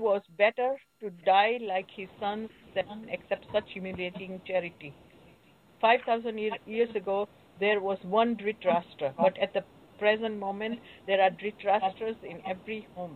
was better to die like his sons than accept such humiliating charity. 5,000 years ago, there was one Dhritarashtra, but at the present moment, there are Dhritarashtras in every home.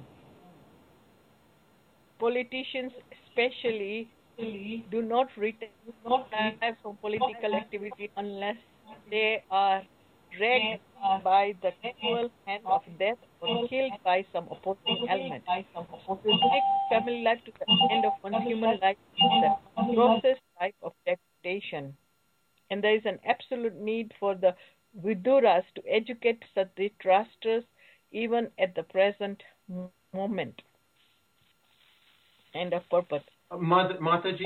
Politicians, especially, do not retire from political activity unless they are dragged by the cruel hand of death or killed by some opposing element. To take family life to the end of one's human life is the grossest type of degradation. And there is an absolute need for the Viduras to educate such Dhritarashtra's even at the present moment. End of purport. Mataji,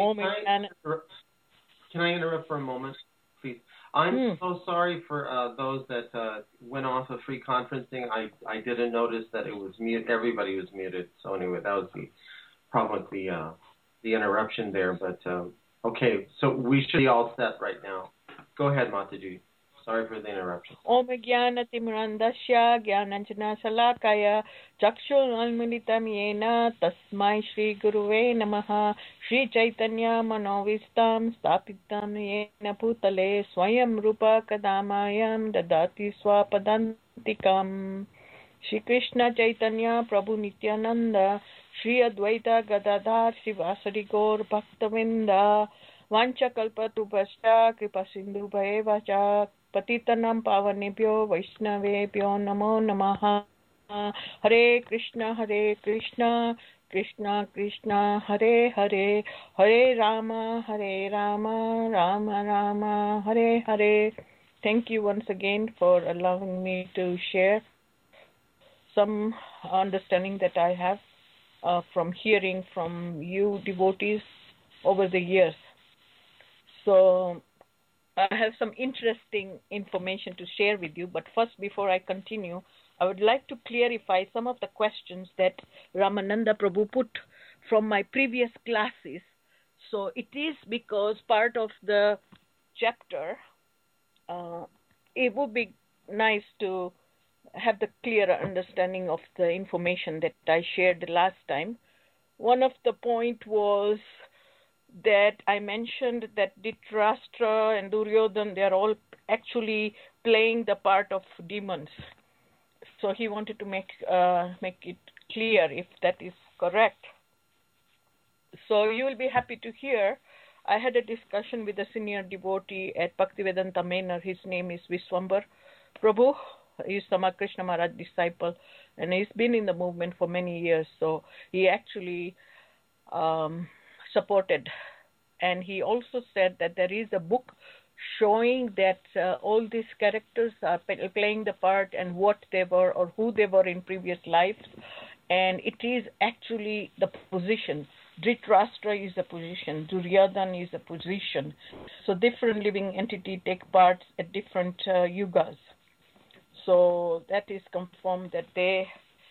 can I interrupt for a moment, please? I'm so sorry for those that went off of free conferencing. I didn't notice that it was mute. Everybody was muted. So anyway, that was the problem with the interruption there. But okay, so we should be all set right now. Go ahead, Mataji. Sorry for the interruption. Om Jnanatimrandasya Jnananjana Salakaya Chakshunalmilitam Yena Tasmai Shri Guruve Namaha Shri Chaitanya Manovistam Stapitam Yena Bhutale Swayam Rupa Kadamayam Dadati Swapadantikam Shri Krishna Chaitanya Prabhu Nityananda Shri Advaita Gadadhar Srivasari Gaur Bhaktavinda Vancha Kalpatubhashta Kripa Sindhu Bhaevacha Patitanam Pavanebhyo Vaishnavebhyo Namo Namaha Hare Krishna Krishna Krishna Hare Hare Hare Rama Rama Rama Hare Hare. Thank you once again for allowing me to share some understanding that I have from hearing from you devotees over the years. So I have some interesting information to share with you, but first, before I continue, I would like to clarify some of the questions that Ramananda Prabhu put from my previous classes. So it is because part of the chapter, it would be nice to have the clearer understanding of the information that I shared the last time. One of the point was that I mentioned that Dhritarashtra and Duryodhana, they are all actually playing the part of demons. So he wanted to make it clear if that is correct. So you will be happy to hear, I had a discussion with a senior devotee at Bhaktivedanta Manor. His name is Viswambar Prabhu. He is Sama Krishna Maharaj disciple, and he's been in the movement for many years. So he actually supported, and he also said that there is a book showing that all these characters are playing the part and what they were or who they were in previous lives, and it is actually the position. Dhritarashtra is a position, Duryodhana is a position. So different living entities take parts at different yugas. So that is confirmed that they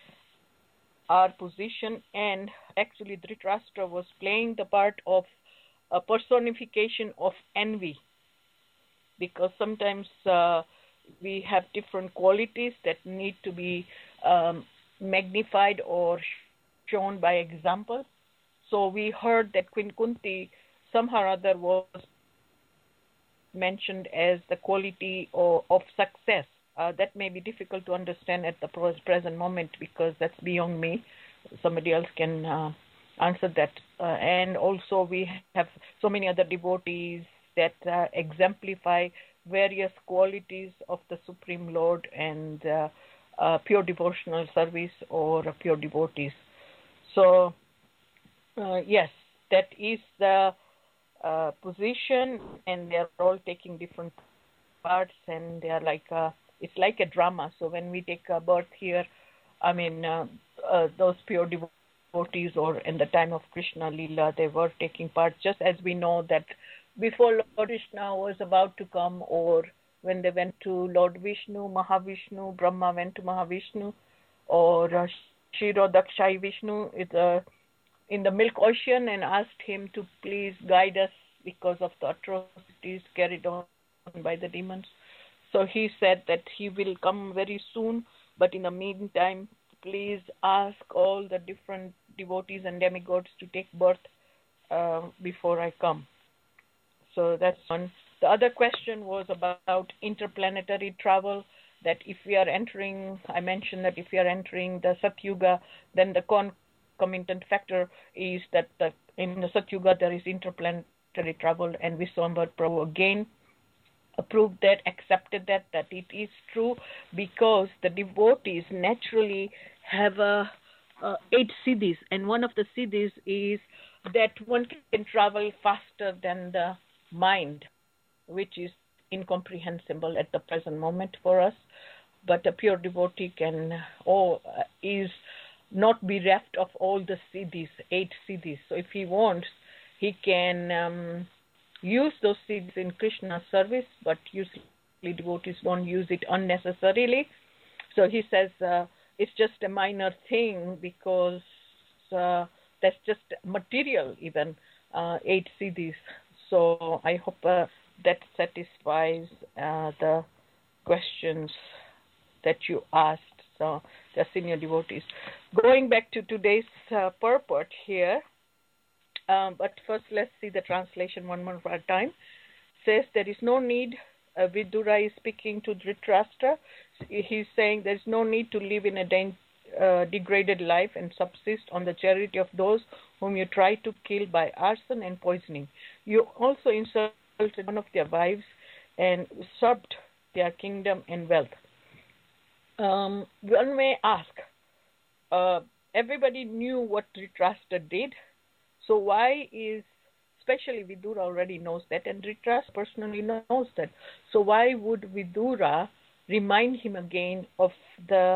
are position, and actually Dhritarashtra was playing the part of a personification of envy, because sometimes we have different qualities that need to be magnified or shown by example. So we heard that Queen Kunti somehow or other was mentioned as the quality of success. That may be difficult to understand at the present moment because that's beyond me. Somebody else can answer that. And also we have so many other devotees that exemplify various qualities of the Supreme Lord and pure devotional service or pure devotees. So yes, that is the position, and they're all taking different parts, and they are like it's like a drama. So when we take a birth here, I mean, those pure devotees, or in the time of Krishna Leela, they were taking part, just as we know that before Lord Krishna was about to come, or when they went to Lord Vishnu, Mahavishnu, Brahma went to Mahavishnu, or Kshirodakshai Vishnu is in the milk ocean and asked him to please guide us because of the atrocities carried on by the demons. So he said that he will come very soon, but in the meantime, please ask all the different devotees and demigods to take birth before I come. So that's one. The other question was about interplanetary travel, that if we are entering, I mentioned that if we are entering the Satyuga, then the concomitant factor is that in the Satyuga there is interplanetary travel, and Viswambar Prabhu again approved that, accepted that it is true, because the devotees naturally have 8 siddhis, and one of the siddhis is that one can travel faster than the mind, which is incomprehensible at the present moment for us. But a pure devotee is not bereft of all the siddhis, 8 siddhis. So if he wants, he can use those siddhis in Krishna's service, but usually devotees don't use it unnecessarily. So he says it's just a minor thing, because that's just material, even 8 siddhis. So I hope that satisfies the questions that you asked. So the senior devotees. Going back to today's purport here, but first let's see the translation one more time. Says there is no need, Vidura is speaking to Dhritarashtra. He's saying there is no need to live in a degraded life and subsist on the charity of those whom you try to kill by arson and poisoning. You also insulted one of their wives and usurped their kingdom and wealth. One may ask, everybody knew what Dhritarashtra did, so why is, especially Vidura already knows that, and Dhritarashtra personally knows that, so why would Vidura remind him again of the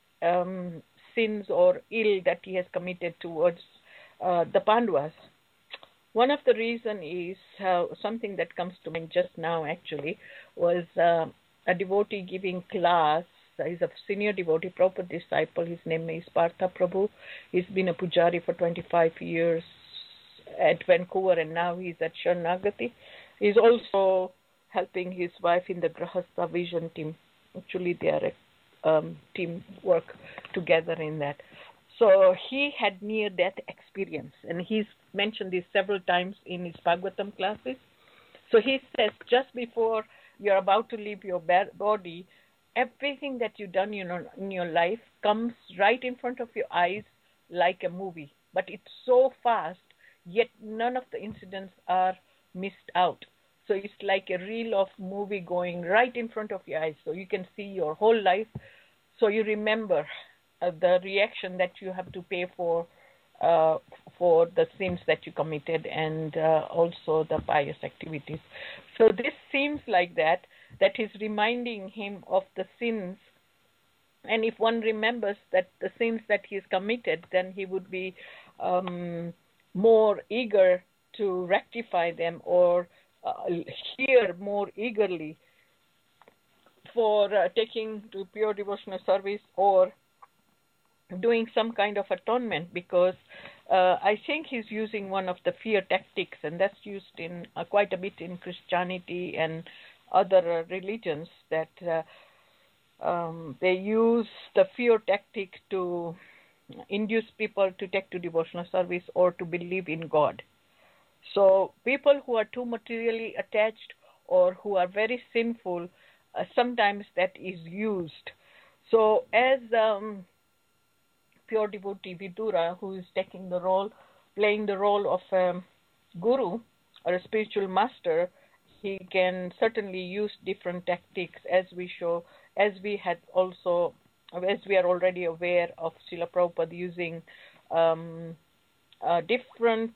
sins or ill that he has committed towards the Pandavas? One of the reasons is something that comes to mind just now actually, was a devotee giving class. He's a senior devotee, proper disciple. His name is Partha Prabhu. He's been a pujari for 25 years at Vancouver, and now he's at Sharanagati. He's also helping his wife in the Grahastha Vision team. Actually, they are a team work together in that. So he had near-death experience, and he's mentioned this several times in his Bhagavatam classes. So he says, just before you're about to leave your body, everything that you've done in your life comes right in front of your eyes like a movie. But it's so fast, yet none of the incidents are missed out. So it's like a reel of movie going right in front of your eyes. So you can see your whole life. So you remember the reaction that you have to pay for the sins that you committed, and also the pious activities. So this seems like that is reminding him of the sins. And if one remembers that the sins that he has committed, then he would be more eager to rectify them, or hear more eagerly for taking to pure devotional service or doing some kind of atonement, because I think he's using one of the fear tactics, and that's used in quite a bit in Christianity and other religions, that they use the fear tactic to induce people to take to devotional service or to believe in God. So people who are too materially attached or who are very sinful, sometimes that is used. So as pure devotee Vidura, who is playing the role of a guru or a spiritual master, he can certainly use different tactics, as we are already aware of Srila Prabhupada using a different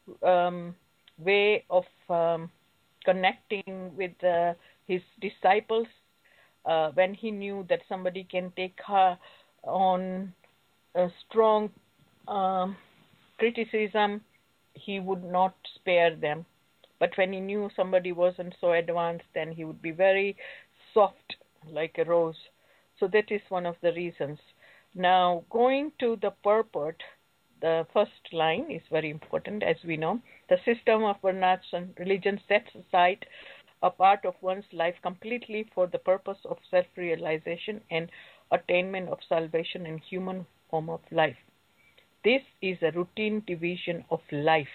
way of connecting with his disciples. When he knew that somebody can take on a strong criticism, he would not spare them. But when he knew somebody wasn't so advanced, then he would be very soft, like a rose. So that is one of the reasons. Now, going to the purport, the first line is very important, as we know. The system of varnas and religion sets aside a part of one's life completely for the purpose of self-realization and attainment of salvation in human form of life. this is a routine division of life.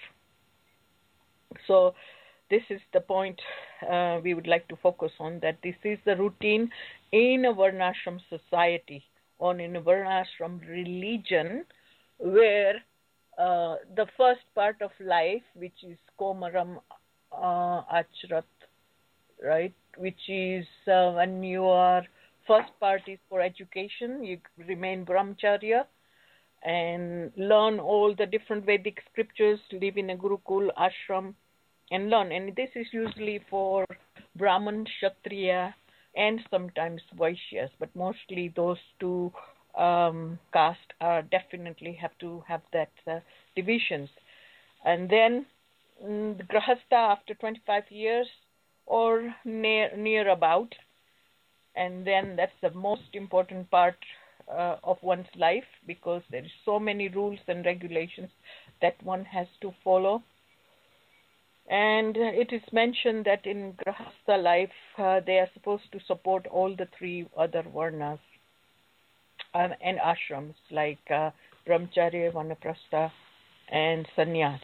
So this is the point we would like to focus on, that this is the routine in a Varnashram society or in a Varnashram religion, where the first part of life, which is Komaram Achrat, right, which is when you are, first part is for education, you remain brahmacharya and learn all the different Vedic scriptures, live in a Gurukul, ashram, and learn. And this is usually for Brahman, Kshatriya, and sometimes Vaishyas, but mostly those two caste are definitely have to have that divisions. And then the Grahastha after 25 years or near about, and then that's the most important part of one's life, because there is so many rules and regulations that one has to follow. And it is mentioned that in Grahastha life, they are supposed to support all the three other varnas and ashrams, like Brahmacharya, Vanaprastha, and Sannyas.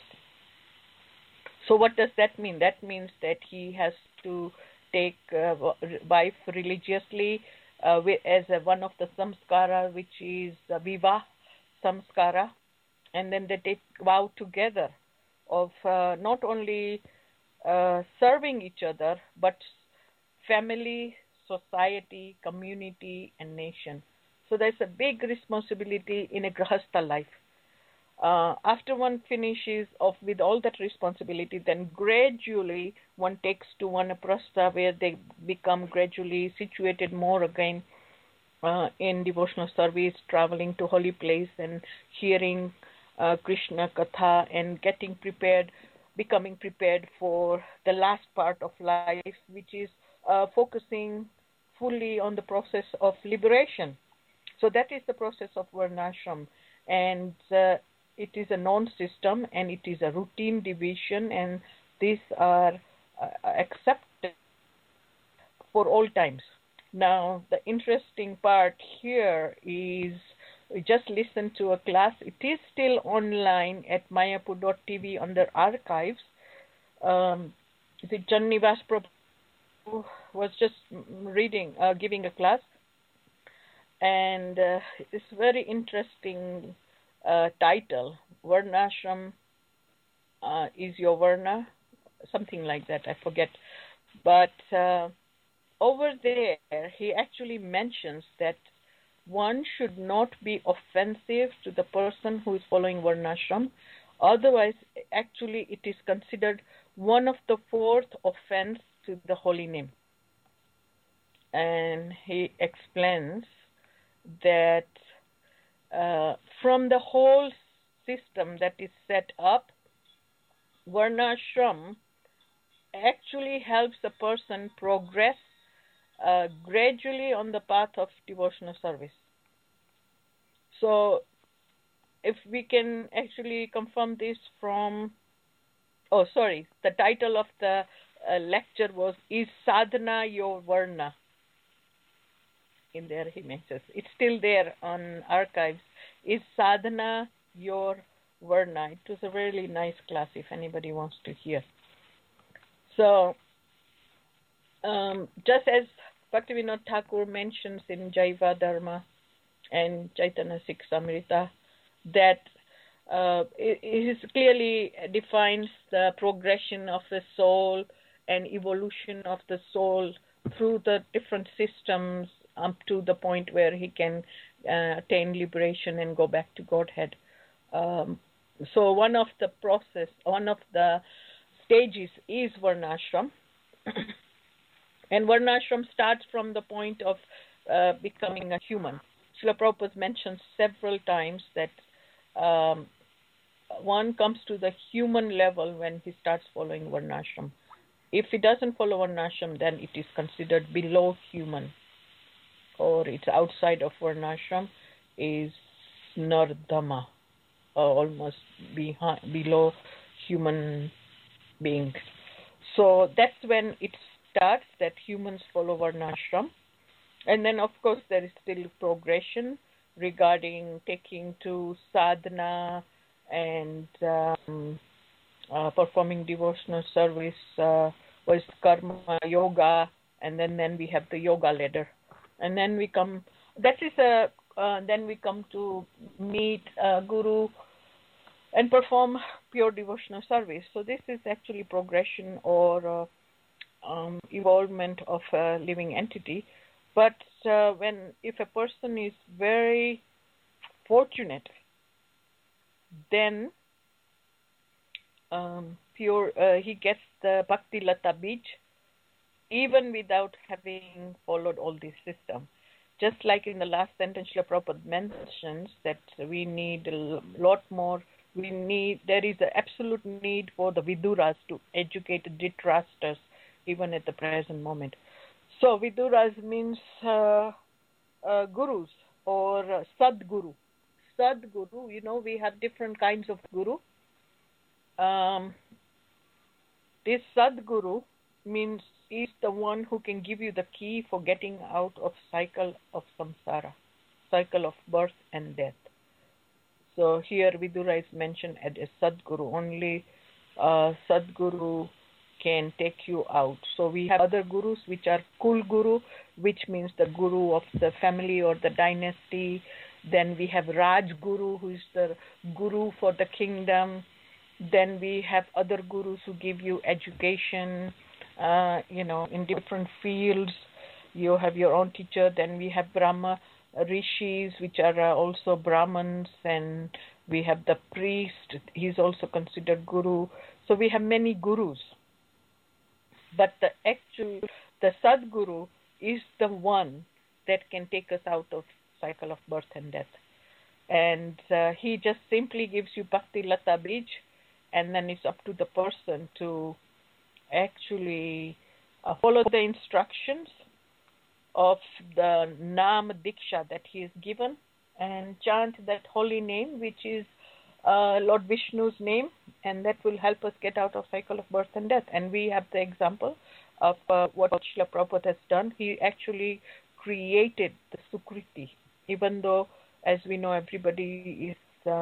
So what does that mean? That means that he has to take wife religiously as one of the samskara, which is Vivah samskara, and then they take vow together of not only serving each other, but family, society, community, and nation. So there's a big responsibility in a Grahastha life. After one finishes off with all that responsibility, then gradually one takes to Vanaprastha, where they become gradually situated more again in devotional service, traveling to holy place and hearing Krishna Katha and getting prepared, becoming prepared for the last part of life, which is focusing fully on the process of liberation. So that is the process of Varnashram, and it is a known system and it is a routine division, and these are accepted for all times. Now, the interesting part here is we just listened to a class. It is still online at mayapur.tv under archives. The Jannivas Prabhu was just giving a class, and it's very interesting title. Varnashram is your Varna, something like that, I forget. But over there, he actually mentions that one should not be offensive to the person who is following Varnashram. Otherwise, actually, it is considered one of the fourth offense to the holy name. And he explains that from the whole system that is set up, Varnashram actually helps a person progress gradually on the path of devotional service. So if we can actually confirm this from, the title of the lecture was, Is Sadhana Your Varna? In there he mentions, it's still there on archives, Is Sadhana Your Varna? It was a really nice class if anybody wants to hear. So just as Bhaktivinoda Thakur mentions in Jaiva Dharma and Chaitanya Siksamrita, that it clearly defines the progression of the soul and evolution of the soul through the different systems up to the point where he can attain liberation and go back to Godhead. So one of the stages is Varnashram. And Varnashram starts from the point of becoming a human. Srila Prabhupada mentions several times that one comes to the human level when he starts following Varnashram. If he doesn't follow Varnashram, then it is considered below human, or it's outside of Varnashram, is Nardama, almost below human beings. So that's when it starts, that humans follow Varnashram. And then, of course, there is still progression regarding taking to sadhana and performing devotional service was karma yoga, and then we have the yoga ladder, and then we come. That is then we come to meet Guru and perform pure devotional service. So this is actually progression or evolvement of a living entity. But if a person is very fortunate, then he gets the Bhakti Lata Bij even without having followed all this system. Just like in the last sentence, Srila Prabhupada mentions that we need a lot more. There is an absolute need for the Viduras to educate the Dhritarashtas even at the present moment. So Viduras means gurus or Sadguru. Sadguru, we have different kinds of guru. This Sadguru means is the one who can give you the key for getting out of cycle of samsara, cycle of birth and death. So here Vidura is mentioned as a Sadguru. Only Sadguru can take you out. So we have other gurus which are Kul Guru, which means the guru of the family or the dynasty. Then we have Raj Guru, who is the guru for the kingdom. Then we have other gurus who give you education, in different fields. You have your own teacher. Then we have Brahma Rishis, which are also Brahmins, and we have the priest. He's also considered guru. So we have many gurus. But the Sadguru is the one that can take us out of cycle of birth and death. And he just simply gives you Bhakti Lata Bij, and then it's up to the person to actually follow the instructions of the Nam Diksha that he is given and chant that holy name, which is Lord Vishnu's name, and that will help us get out of cycle of birth and death. And we have the example of what Srila Prabhupada has done. He actually created the Sukriti, even though, as we know, everybody is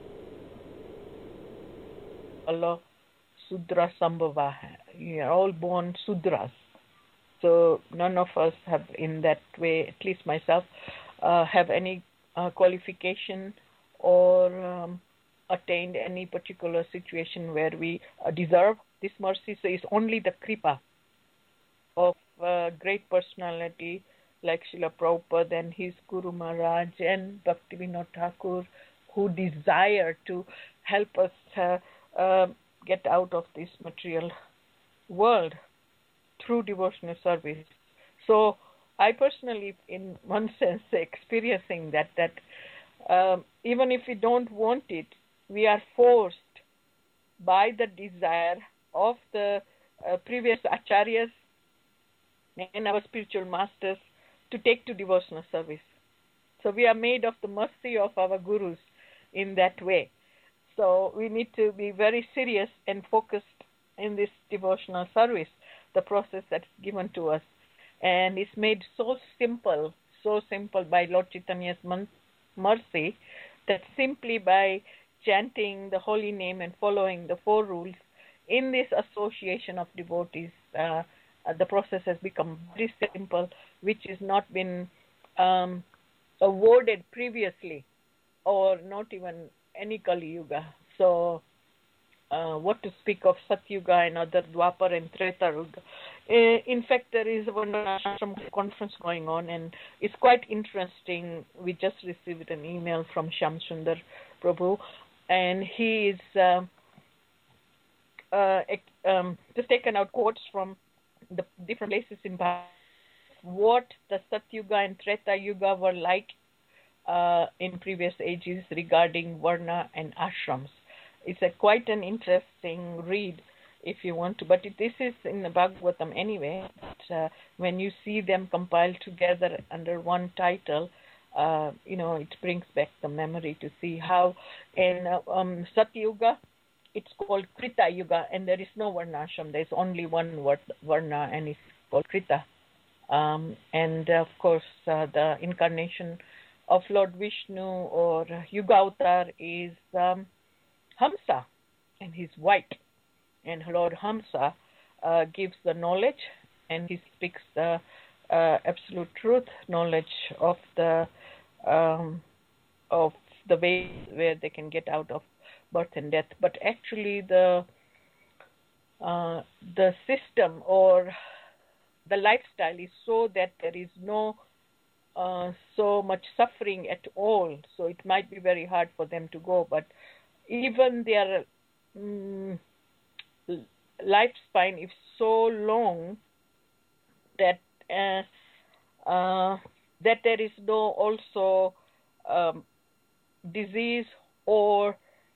Allah Sudra Sambhava. We are all born Sudras. So none of us have, in that way, at least myself, have any qualification or attained any particular situation where we deserve this mercy. So it's only the kripa of great personality like Srila Prabhupada and his Guru Maharaj and Bhaktivinoda Thakur, who desire to help us get out of this material world through devotional service. So I personally, in one sense, experiencing that even if we don't want it, we are forced by the desire of the previous acharyas and our spiritual masters to take to devotional service. So we are made of the mercy of our gurus in that way. So we need to be very serious and focused in this devotional service, the process that's given to us. And it's made so simple by Lord Chaitanya's mercy, that simply by chanting the holy name and following the 4 rules in this association of devotees, the process has become very simple, which has not been awarded previously, or not even any Kali Yuga. So what to speak of Satyuga and other Dwapar and Treta Yuga. In fact, there is a Varnashram conference going on, and it's quite interesting. We just received an email from Shyam Sundar Prabhu, and he is just taken out quotes from the different places in Bharat, what the Satyuga and Treta Yuga were like in previous ages regarding Varna and ashrams. It's quite an interesting read if you want to, but this is in the Bhagavatam anyway. But, when you see them compiled together under one title, it brings back the memory to see how in Satyuga it's called Krita Yuga, and there is no Varnashram. There's only one Varna, and it's called Krita. And of course, the incarnation of Lord Vishnu or Yuga Avatar is Hamsa, and he's white. And Lord Hamsa gives the knowledge, and he speaks the absolute truth, knowledge of the way where they can get out of birth and death. But actually, the system or the lifestyle is so that there is no so much suffering at all. So it might be very hard for them to go. But even their lifespan is so long that that there is no also disease or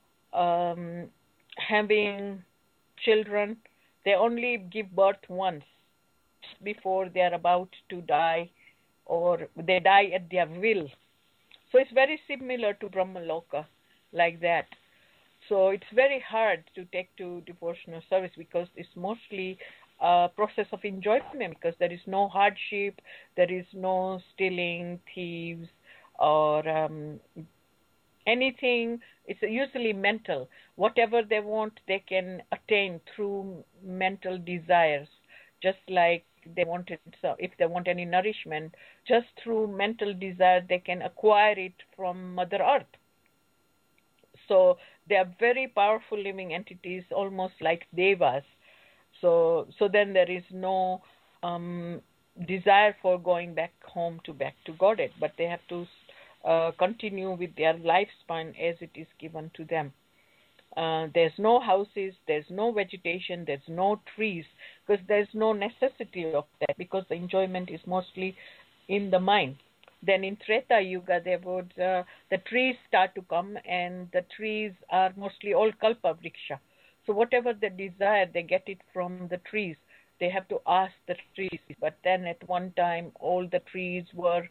having children. They only give birth once before they are about to die, or they die at their will. So it's very similar to Brahmaloka, like that. So it's very hard to take to devotional service because it's mostly a process of enjoyment, because there is no hardship, there is no stealing, thieves, or anything. It's usually mental. Whatever they want, they can attain through mental desires, just like they wanted. So if they want any nourishment, just through mental desire, they can acquire it from Mother Earth. So they are very powerful living entities, almost like devas. So then there is no desire for going back home back to Godhead, but they have to continue with their lifespan as it is given to them. There's no houses, there's no vegetation, there's no trees, because there's no necessity of that, because the enjoyment is mostly in the mind. Then in Treta Yuga, the trees start to come, and the trees are mostly all Kalpa Vriksha. So whatever they desire, they get it from the trees. They have to ask the trees. But then at one time, all the trees were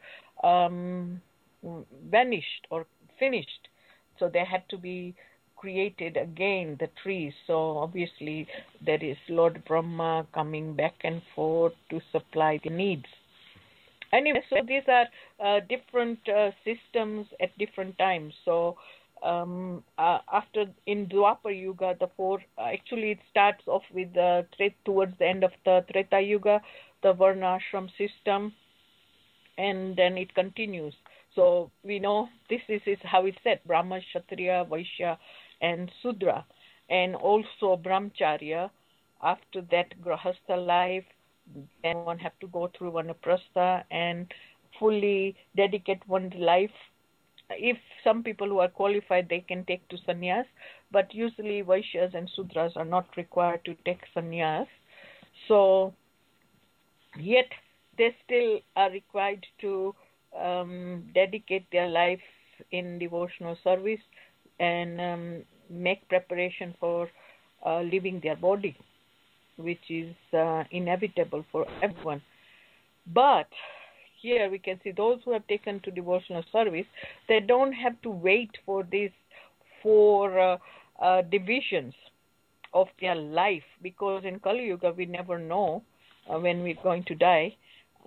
vanished or finished. So they had to be created again, the trees. So obviously there is Lord Brahma coming back and forth to supply the needs. Anyway, so these are different systems at different times. So after in Dwapar Yuga, actually it starts off with towards the end of the Treta Yuga, the Varnashram system, and then it continues. So we know this is how it's said: Brahma, Kshatriya, Vaishya, and Sudra, and also Brahmacharya. After that, Grahastha life. Then one have to go through Vanaprastha and fully dedicate one's life. If some people who are qualified, they can take to sannyas, but usually Vaishyas and Sudras are not required to take sannyas. So yet they still are required to dedicate their life in devotional service and make preparation for leaving their body, which is inevitable for everyone. But here we can see those who have taken to devotional service, they don't have to wait for these 4 divisions of their life, because in Kali Yuga we never know when we're going to die.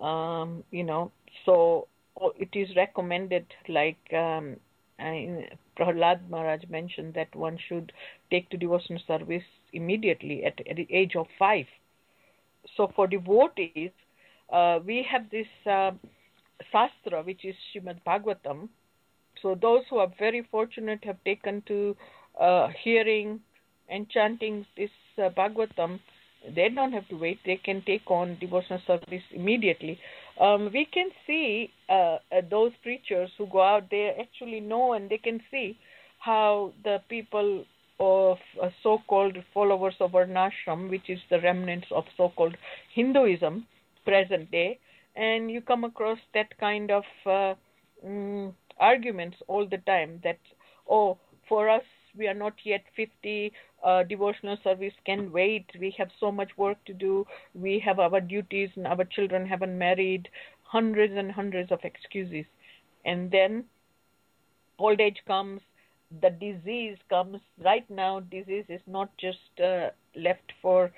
So it is recommended, like Prahlad Maharaj mentioned, that one should take to devotional service immediately at the age of 5. So for devotees, we have this Shastra, which is Srimad Bhagavatam. So those who are very fortunate have taken to hearing and chanting this Bhagavatam, they don't have to wait. They can take on devotional service immediately. We can see those preachers who go out there actually know, and they can see how the people of so-called followers of Varnashram, which is the remnants of so-called Hinduism, present day, and you come across that kind of arguments all the time that, for us, we are not yet 50, devotional service can wait, we have so much work to do, we have our duties and our children haven't married, hundreds and hundreds of excuses. And then old age comes, the disease comes. Right now, disease is not just left for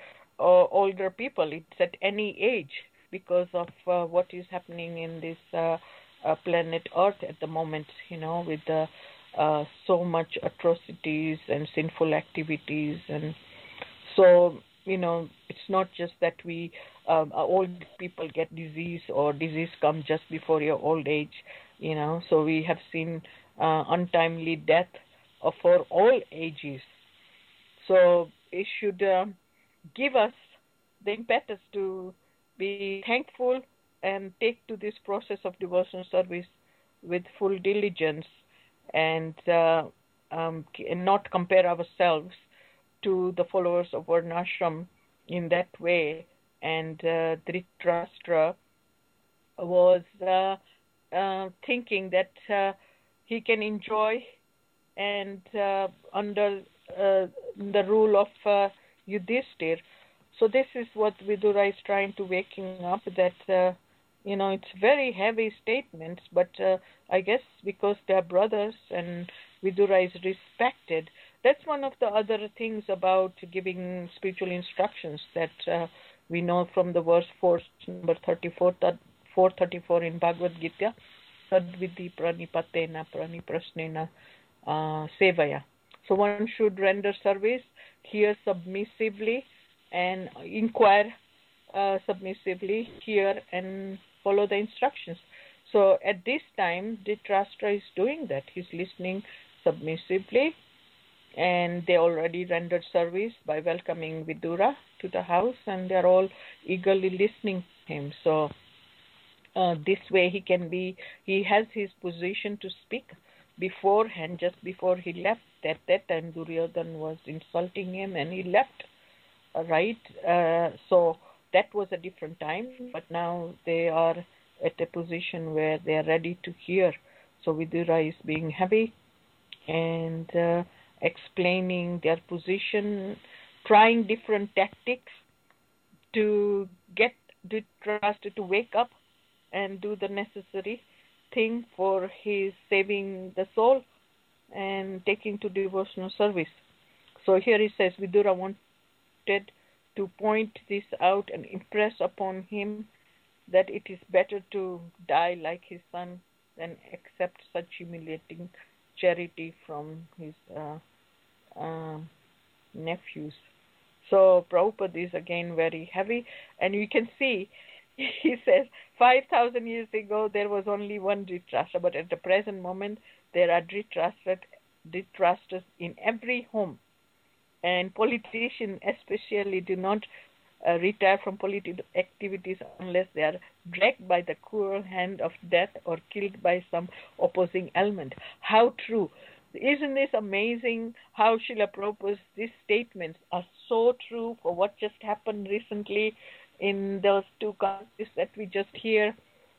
older people, it's at any age, because of what is happening in this planet Earth at the moment, with the so much atrocities and sinful activities. And so, it's not just that we old people get disease or disease come just before your old age, so we have seen untimely death for all ages. So it should give us the impetus to be thankful and take to this process of devotional service with full diligence, and not compare ourselves to the followers of Varnashram in that way. And Dhritarashtra was thinking that he can enjoy and under the rule of Yudhishthir. So this is what Vidura is trying to waking up, that it's very heavy statements, but I guess because they're brothers and Vidura is respected. That's one of the other things about giving spiritual instructions that we know from the verse 4, number 34, 434 in Bhagavad Gita. Sadvidhi pranipatena praniprasnena sevaya. So one should render service, hear submissively, and inquire submissively, hear and follow the instructions. So at this time, Dhritarashtra is doing that. He's listening submissively, and they already rendered service by welcoming Vidura to the house, and they're all eagerly listening to him. So this way he has his position to speak beforehand, just before he left. At that time, Duryodhana was insulting him, and he left, right? So that was a different time, but now they are at a position where they are ready to hear. So Vidura is being heavy and explaining their position, trying different tactics to get Dhritarashtra to wake up and do the necessary thing for his saving the soul and taking to devotional service. So here he says Vidura wanted to point this out and impress upon him that it is better to die like his son than accept such humiliating charity from his nephews. So Prabhupada is again very heavy, and you can see he says 5,000 years ago there was only one Dhritarashtra, but at the present moment there are Dhritarashtras in every home. And politicians especially do not retire from political activities unless they are dragged by the cruel hand of death or killed by some opposing element. How true. Isn't this amazing how Srila Prabhupada's these statements are so true for what just happened recently in those two countries that we just hear,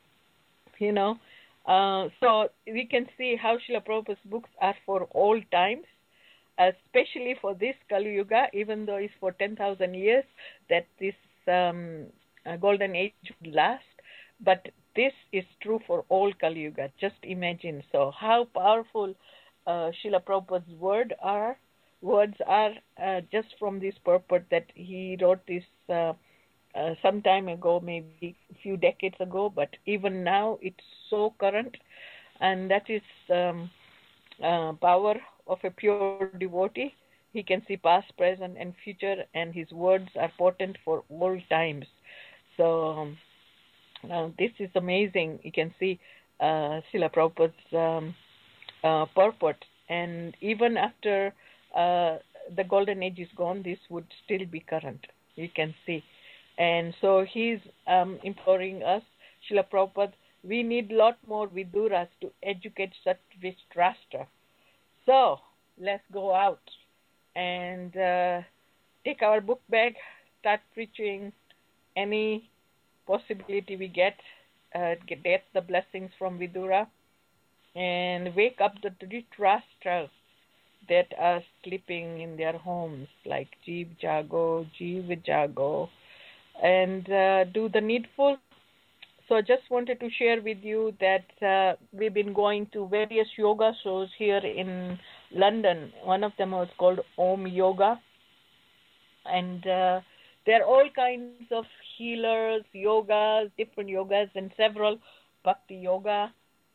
So we can see how Srila Prabhupada's books are for all times, especially for this Kali Yuga, even though it's for 10,000 years that this golden age would last. But this is true for all Kali Yuga. Just imagine. So how powerful Srila Prabhupada's words are just from this purport that he wrote this some time ago, maybe a few decades ago, but even now it's so current, and that is power of a pure devotee. He can see past, present, and future, and his words are potent for all times. So this is amazing. You can see Srila Prabhupada's purport, and even after the golden age is gone, this would still be current. You can see. And so he's imploring us, Srila Prabhupada, we need a lot more Viduras to educate such Dhritarashtra. So let's go out and take our book bag, start preaching any possibility we get the blessings from Vidura, and wake up the Dhritarashtras that are sleeping in their homes, like Jeev Jago, Jeev Jago, and do the needful. So I just wanted to share with you that we've been going to various yoga shows here in London. One of them was called Om Yoga, and there are all kinds of healers, yogas, different yogas, and several bhakti yoga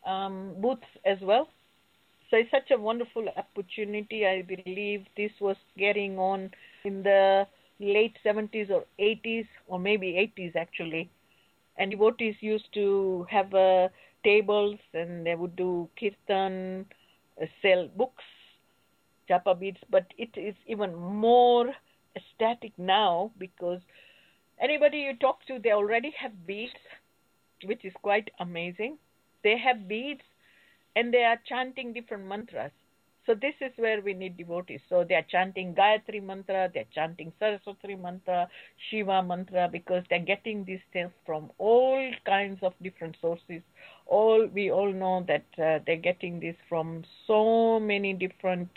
booths as well. So it's such a wonderful opportunity. I believe this was getting on in the late 70s or 80s, or maybe 80s actually. And devotees used to have tables, and they would do kirtan, sell books, japa beads. But it is even more ecstatic now, because anybody you talk to, they already have beads, which is quite amazing. They have beads, and they are chanting different mantras. So this is where we need devotees. So they are chanting Gayatri mantra, they are chanting Saraswati mantra, Shiva mantra, because they are getting these things from all kinds of different sources. We all know that they're getting this from so many different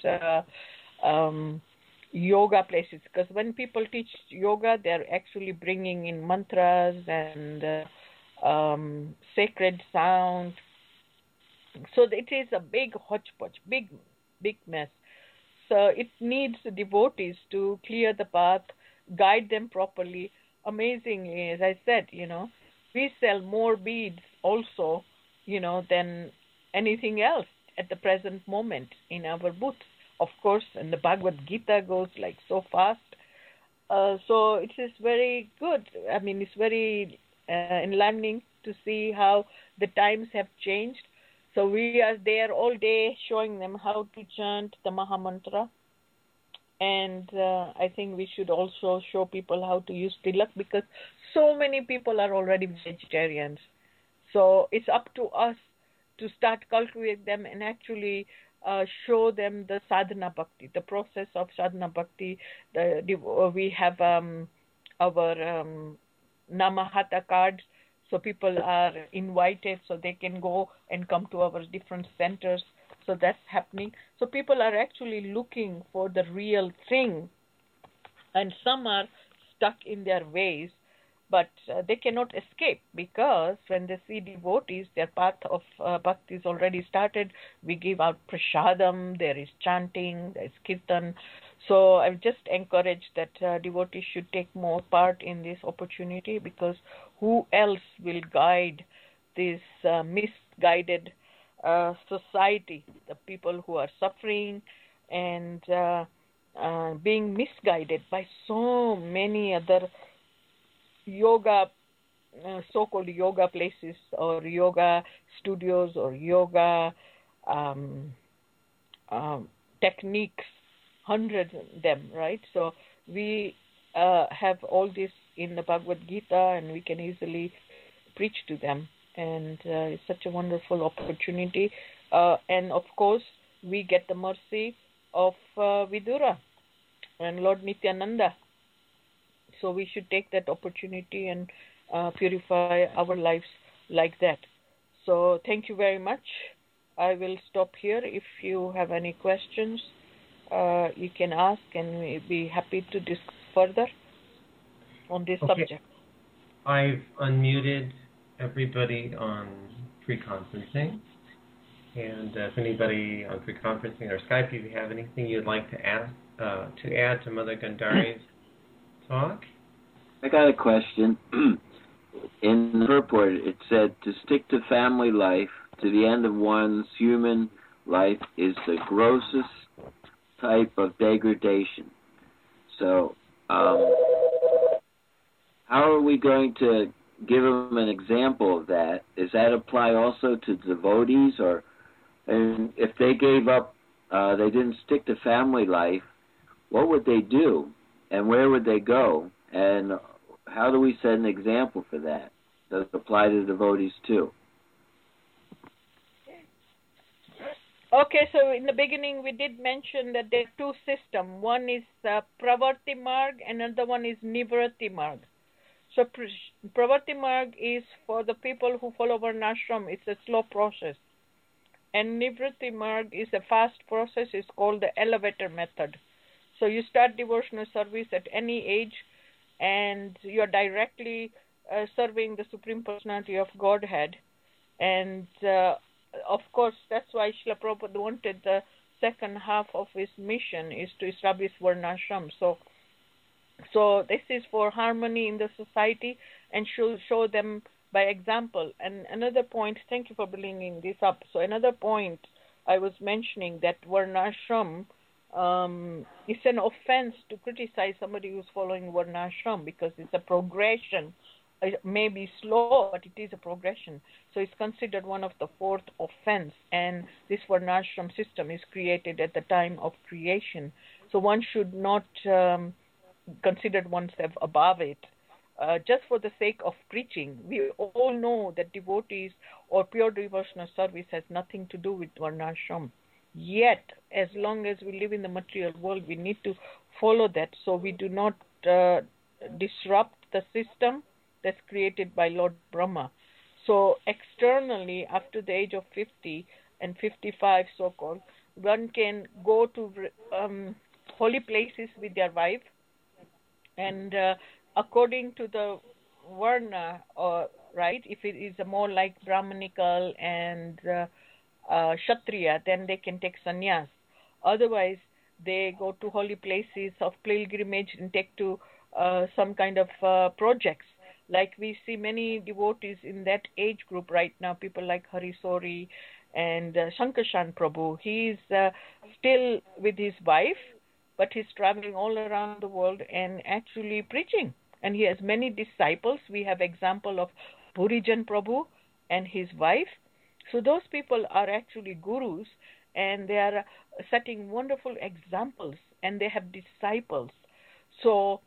yoga places. Because when people teach yoga, they're actually bringing in mantras and sacred sound. So it is a big hodgepodge, big mess. So it needs devotees to clear the path, guide them properly. Amazingly, as I said, we sell more beads also, than anything else at the present moment in our booth. Of course, and the Bhagavad Gita goes like so fast. So it is very good. I mean, it's very enlightening to see how the times have changed. So we are there all day showing them how to chant the Maha Mantra. And I think we should also show people how to use tilak, because so many people are already vegetarians. So it's up to us to start cultivating them and actually show them the sadhana bhakti, the process of sadhana bhakti. We have our Namahata cards. So people are invited, so they can go and come to our different centers. So that's happening. So people are actually looking for the real thing. And some are stuck in their ways, but they cannot escape, because when they see devotees, their path of bhakti is already started. We give out prasadam, there is chanting, there is kirtan. So I've just encouraged that devotees should take more part in this opportunity, because who else will guide this misguided society, the people who are suffering and being misguided by so many other yoga, so-called yoga places or yoga studios or yoga techniques, hundreds of them, right? So we have all this in the Bhagavad Gita, and we can easily preach to them. And it's such a wonderful opportunity. And of course, we get the mercy of Vidura and Lord Nityananda. So we should take that opportunity and purify our lives like that. So thank you very much. I will stop here. If you have any questions, you can ask, and we'll be happy to discuss further on this subject. I've unmuted everybody on pre-conferencing. And if anybody on pre-conferencing or Skype, if you have anything you'd like to add to Mother Gandhari's talk? I got a question. In the purport, it said, to stick to family life to the end of one's human life is the grossest type of degradation. So, how are we going to give them an example of that? Does that apply also to devotees? And if they gave up, they didn't stick to family life, what would they do? And where would they go? And how do we set an example for that? Does it apply to devotees too? Okay, so in the beginning we did mention that there are two systems. One is Pravarti Marg, and another one is Nivritti Marg. So Pravarti Marg is for the people who follow Varnashram. It's a slow process. And Nivritti Marg is a fast process. It's called the elevator method. So you start devotional service at any age, and you're directly serving the Supreme Personality of Godhead. And of course, that's why Srila Prabhupada wanted the second half of his mission is to establish Varnashram. So this is for harmony in the society and show them by example. And another point, thank you for bringing this up. So another point I was mentioning that Varnashram, it's an offense to criticize somebody who's following Varnashram because it's a progression. It may be slow, but it is a progression. So it's considered one of the fourth offense. And this Varnashram system is created at the time of creation. So one should not consider oneself above it. Just for the sake of preaching. We all know that devotees or pure devotional service has nothing to do with Varnashram. Yet, as long as we live in the material world, we need to follow that so we do not disrupt the system that's created by Lord Brahma. So externally, after the age of 50 and 55 so-called, one can go to holy places with their wife, and according to the Varna, right, if it is more like Brahmanical and Kshatriya, then they can take sannyas. Otherwise, they go to holy places of pilgrimage and take to some kind of projects. Like we see many devotees in that age group right now, people like Hari Sori and Shankarshan Prabhu. He is still with his wife, but he's traveling all around the world and actually preaching. And he has many disciples. We have example of Purijan Prabhu and his wife. So those people are actually gurus, and they are setting wonderful examples, and they have disciples. So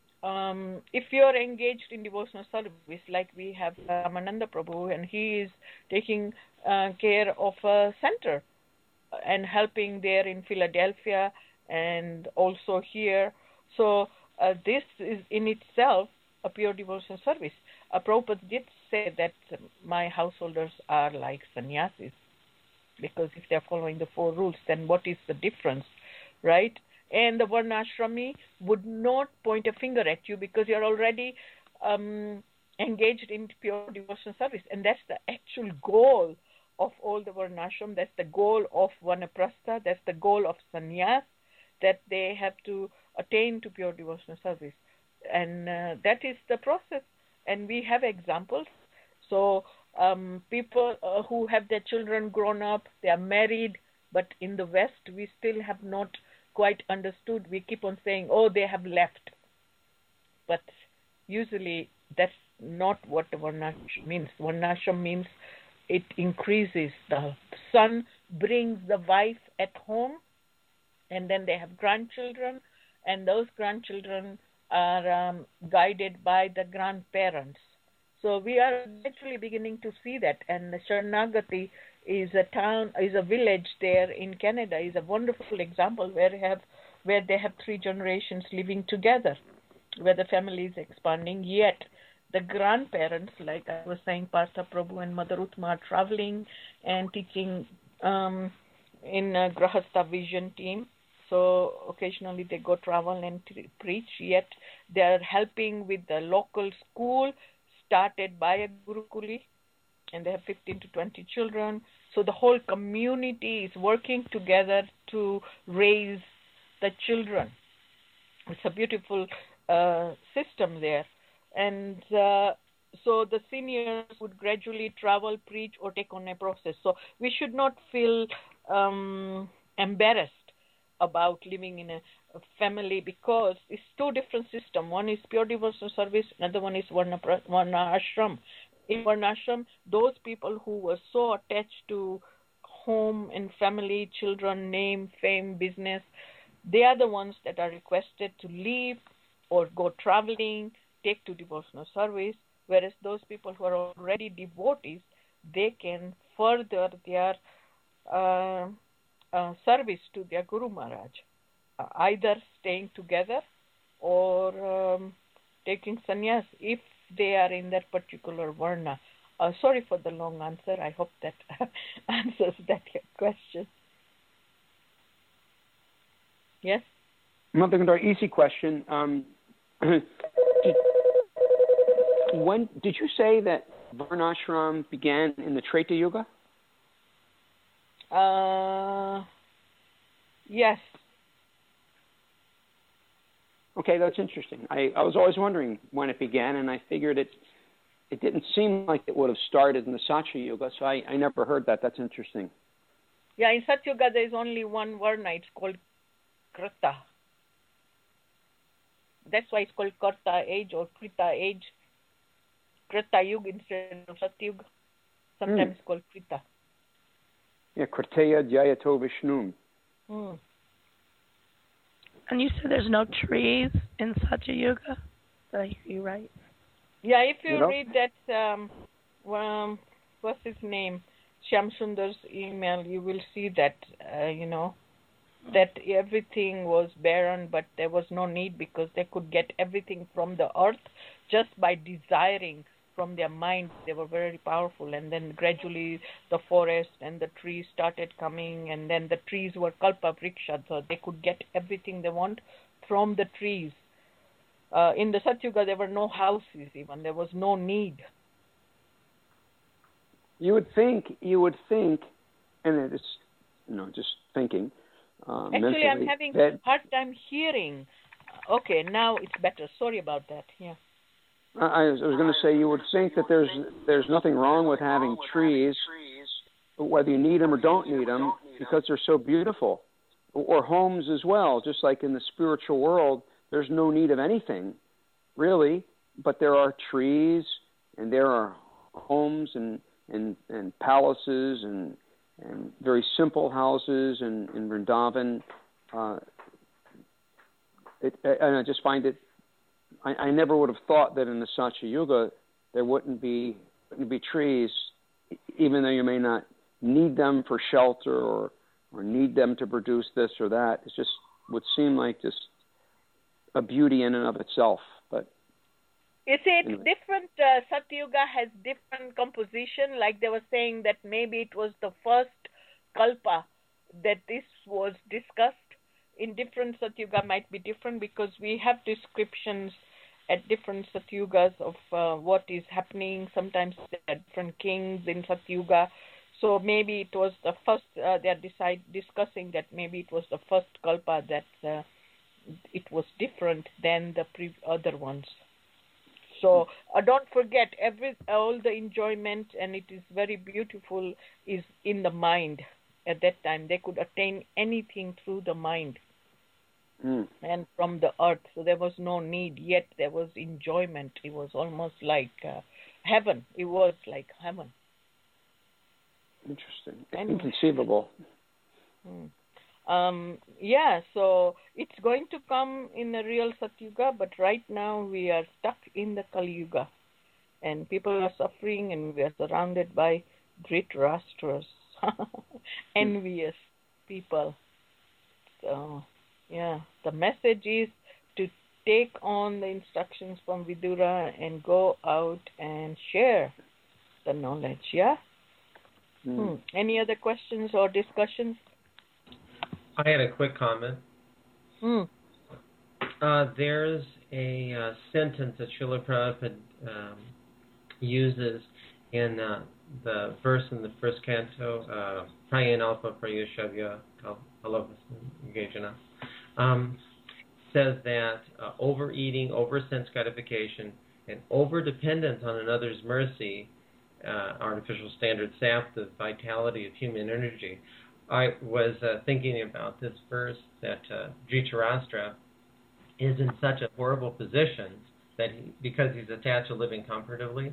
if you are engaged in devotional service, like we have Ramananda Prabhu, and he is taking care of a center and helping there in Philadelphia and also here. So this is in itself a pure devotional service. Prabhupada did say that my householders are like sannyasis, because if they're following the four rules, then what is the difference, right? And the Varnashrami would not point a finger at you because you're already engaged in pure devotional service. And that's the actual goal of all the Varnashram. That's the goal of Vanaprastha. That's the goal of sannyas, that they have to attain to pure devotional service. And that is the process. And we have examples. So people who have their children grown up, they are married, but in the West, we still have not quite understood. We keep on saying, oh, they have left. But usually that's not what the Varnashram means. Varnashram means it increases. The son brings the wife at home, and then they have grandchildren, and those grandchildren are guided by the grandparents. So we are actually beginning to see that. And Sharanagati is a town, is a village there in Canada, is a wonderful example where they have 3 generations living together, where the family is expanding. Yet the grandparents, like I was saying, Partha Prabhu and Mother Utma, are traveling and teaching in a Grahastha Vision team. So occasionally they go travel and preach, yet they are helping with the local school started by a Gurukuli, and they have 15 to 20 children. So the whole community is working together to raise the children. It's a beautiful system there. And so the seniors would gradually travel, preach, or take on a process. So we should not feel embarrassed about living in a family, because it's 2 different systems. One is pure devotional service, another one is Varna Ashram. In Varna Ashram, those people who were so attached to home and family, children, name, fame, business, they are the ones that are requested to leave or go traveling, take to devotional service, whereas those people who are already devotees, they can further their service to their Guru Maharaj, either staying together or taking sannyas if they are in that particular varna. Sorry for the long answer. I hope that answers that question. Yes? Another easy question. When did you say that Varnashram began in the Treta Yuga? Yes. Okay, that's interesting. I was always wondering when it began, and I figured it it didn't seem like it would have started in the Satya Yuga, so I never heard that. That's interesting. Yeah, in Satyuga there is only one Varna. It's called Krita. That's why it's called Karta age or Krita age. Krita Yuga instead of Satyuga. Sometimes it's called Krita. Yeah, Kriteya Dhyayato Vishnum. And you said there's no trees in Satya Yuga? Did I hear you right? Yeah, if you read that, what's his name, Shyam Sundar's email, you will see that, that everything was barren, but there was no need because they could get everything from the earth just by desiring from their mind. They were very powerful, and then gradually the forest and the trees started coming, and then the trees were kalpa vriksha, so they could get everything they want from the trees. In the Satyuga, there were no houses even. There was no need. You would think, and it is, just thinking. Actually, I'm having a hard time hearing. Okay, now it's better. Sorry about that. Yeah. I was going to say, you would think that there's nothing wrong with having trees, whether you need them or don't need them, because they're so beautiful. Or homes as well, just like in the spiritual world, there's no need of anything, really, but there are trees, and there are homes and palaces and very simple houses in Vrindavan. And I just find it. I never would have thought that in the Satya Yuga there wouldn't be trees, even though you may not need them for shelter or need them to produce this or that. It just would seem like just a beauty in and of itself. But you see, it's different. Satyuga has different composition. Like they were saying that maybe it was the first kalpa that this was discussed. In different Satyuga might be different because we have descriptions at different Satyugas of what is happening. Sometimes there are different kings in Satyuga. So maybe it was the first, they are discussing that maybe it was the first kalpa that it was different than the other ones. So don't forget, all the enjoyment, and it is very beautiful, is in the mind. At that time, they could attain anything through the mind and from the earth. So there was no need, yet there was enjoyment. It was almost like heaven. It was like heaven. Interesting. Inconceivable. Yeah, so it's going to come in the real Satyuga, but right now we are stuck in the Kali Yuga. And people are suffering, and we are surrounded by Dhritarashtra's envious people. So, yeah, the message is to take on the instructions from Vidura and go out and share the knowledge, yeah? Any other questions or discussions? I had a quick comment. There's a sentence that Srila Prabhupada uses in the verse in the first canto, Prayan Alpha Prayushavya Kalavasangajana, says that overeating, over-sense gratification, and over-dependence on another's mercy, artificial standards, sap the vitality of human energy. I was thinking about this verse that Dhritarashtra is in such a horrible position that because he's attached to living comfortably,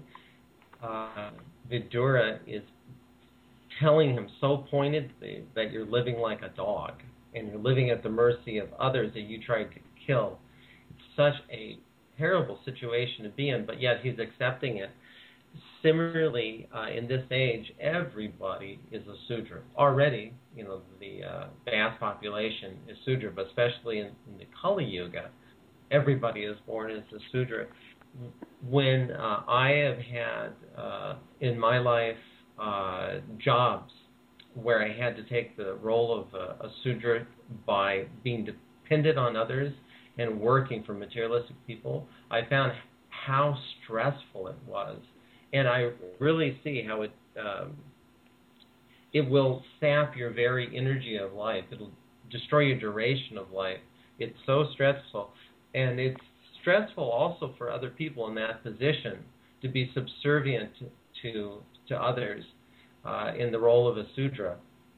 Vidura is telling him so pointedly that you're living like a dog and you're living at the mercy of others that you tried to kill. It's such a terrible situation to be in, but yet he's accepting it. Similarly, in this age, everybody is a Sudra. Already, the vast population is Sudra, but especially in the Kali Yuga, everybody is born as a Sudra. When I have had in my life jobs where I had to take the role of a Sudra by being dependent on others and working for materialistic people, I found how stressful it was. And I really see how it will sap your very energy of life. It'll destroy your duration of life. It's so stressful. And it's stressful also for other people in that position to be subservient to others in the role of a Sudra.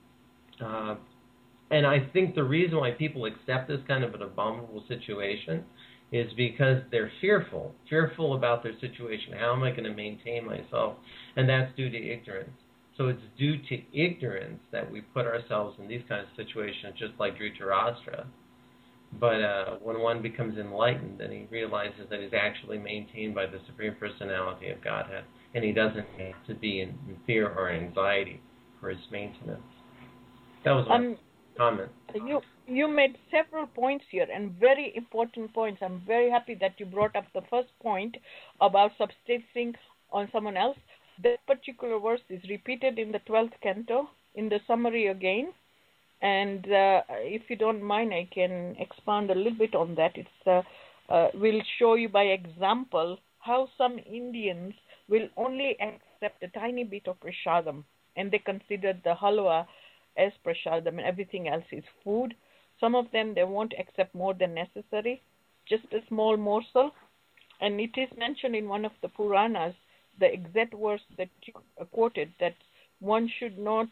And I think the reason why people accept this kind of an abominable situation is because they're fearful about their situation. How am I going to maintain myself? And that's due to ignorance. So it's due to ignorance that we put ourselves in these kinds of situations, just like Dhritarashtra. But when one becomes enlightened, then he realizes that he's actually maintained by the Supreme Personality of Godhead, and he doesn't need to be in fear or anxiety for his maintenance. That was my comment. You made several points here, and very important points. I'm very happy that you brought up the first point about subsisting on someone else. That particular verse is repeated in the 12th canto, in the summary again. And if you don't mind, I can expand a little bit on that. It's will show you by example how some Indians will only accept a tiny bit of prasadam, and they consider the halwa as prasadam, and everything else is food. Some of them, they won't accept more than necessary, just a small morsel. And it is mentioned in one of the Puranas, the exact verse that you quoted, that one should not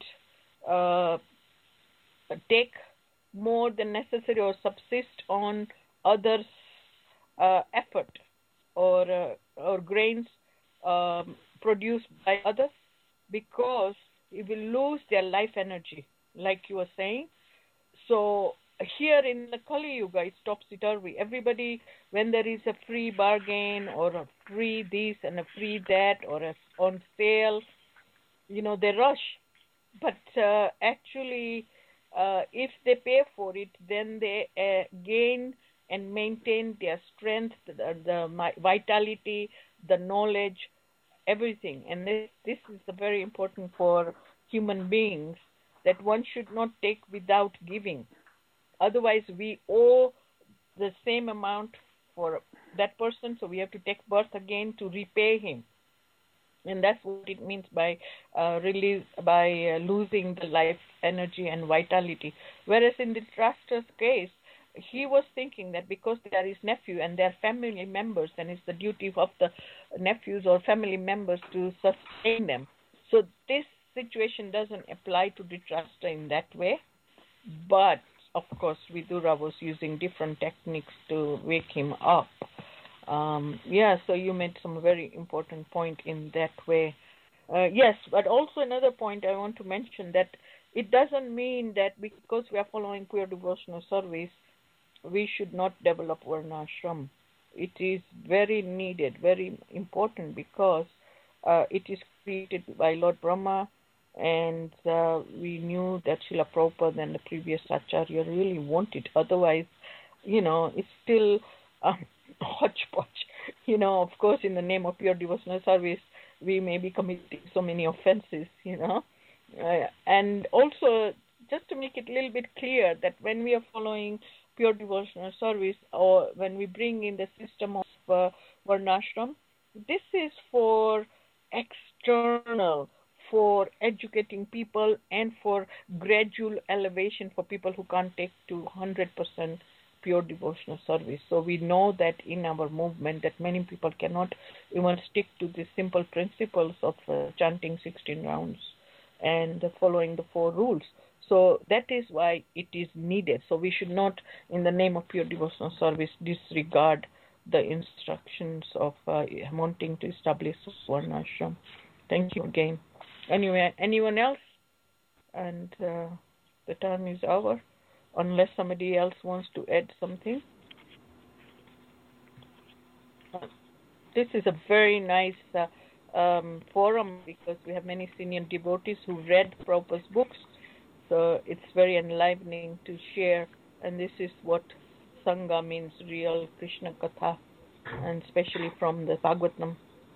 take more than necessary or subsist on others' effort or grains produced by others, because it will lose their life energy, like you were saying. So here in the Kali Yuga, it's topsy-turvy. Everybody, when there is a free bargain or a free this and a free that or a on sale, they rush. But actually, if they pay for it, then they gain and maintain their strength, the vitality, the knowledge, everything. And this is very important for human beings, that one should not take without giving. Otherwise, we owe the same amount for that person, so we have to take birth again to repay him. And that's what it means by losing the life energy and vitality. Whereas in the Dhritarashtra's case, he was thinking that because they are his nephew and they are family members, and it's the duty of the nephews or family members to sustain them. So this situation doesn't apply to Dhritarashtra in that way. But, of course, Vidura was using different techniques to wake him up. So you made some very important point in that way. Yes, but also another point I want to mention, that it doesn't mean that because we are following pure devotional service, we should not develop Varnashram. It is very needed, very important, because it is created by Lord Brahma, and we knew that Srila Prabhupada and the previous Acharya really want it. Otherwise, it's still hodgepodge. Of course, in the name of pure devotional service, we may be committing so many offenses, and also, just to make it a little bit clear, that when we are following pure devotional service, or when we bring in the system of Varnashram, this is for external, for educating people and for gradual elevation for people who can't take to 100% pure devotional service. So we know that in our movement that many people cannot even stick to the simple principles of chanting 16 rounds and following the 4 rules. So that is why it is needed. So we should not, in the name of pure devotional service, disregard the instructions of wanting to establish Varnashram. Thank you again. Anyway, anyone else? And the time is over, unless somebody else wants to add something. This is a very nice forum, because we have many senior devotees who read Prabhupada's books. So it's very enlivening to share, and this is what Sangha means, real Krishna Katha, and especially from the Bhagavatam.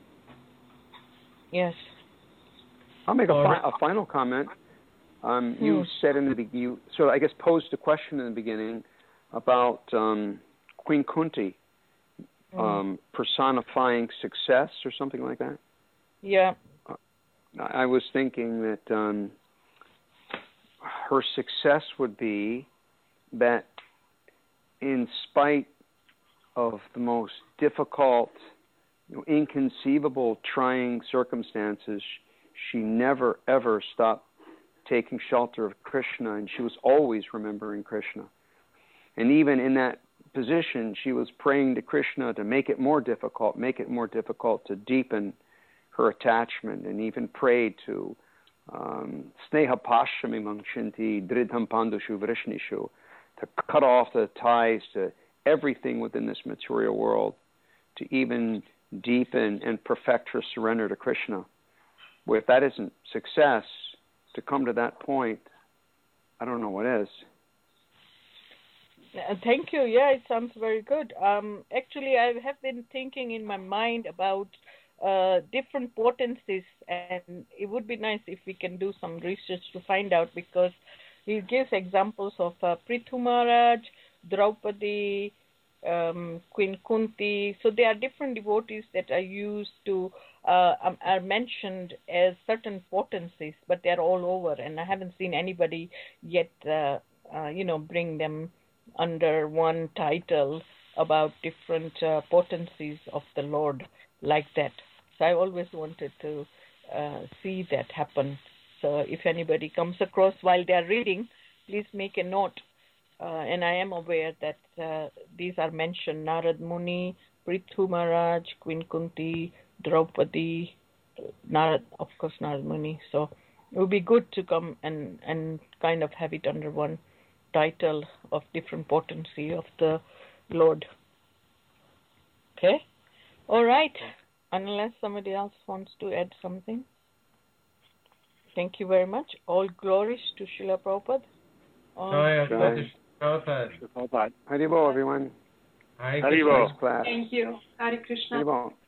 Yes. I'll make a final comment. You said in the beginning, so I guess posed a question in the beginning about Queen Kunti personifying success or something like that. Yeah. I was thinking that her success would be that in spite of the most difficult inconceivable, trying circumstances, she never, ever stopped taking shelter of Krishna, and she was always remembering Krishna. And even in that position, she was praying to Krishna to make it more difficult to deepen her attachment, and even prayed to Sneha Pashyami Mangshinti Dridham Pandushu Vrishnishu, to cut off the ties to everything within this material world, to even deepen and perfect her surrender to Krishna. Well, if that isn't success, to come to that point, I don't know what is. Thank you. Yeah, it sounds very good. Actually, I have been thinking in my mind about different potencies, and it would be nice if we can do some research to find out, because he gives examples of Prithu Maharaj, Draupadi, Queen Kunti. So there are different devotees that are used to are mentioned as certain potencies, but they're all over, and I haven't seen anybody yet bring them under one title about different potencies of the Lord like that. So I always wanted to see that happen. So if anybody comes across while they are reading, please make a note. And I am aware that these are mentioned: Narad Muni, Prithu Maharaj, Queen Kunti, Draupadi, Narad Muni. So it would be good to come and kind of have it under one title of different potency of the Lord. Okay? All right. Unless somebody else wants to add something. Thank you very much. All glories to Srila Prabhupada. Haribol, everyone. Haribol. Class. Thank you. Hare Krishna. Haribol.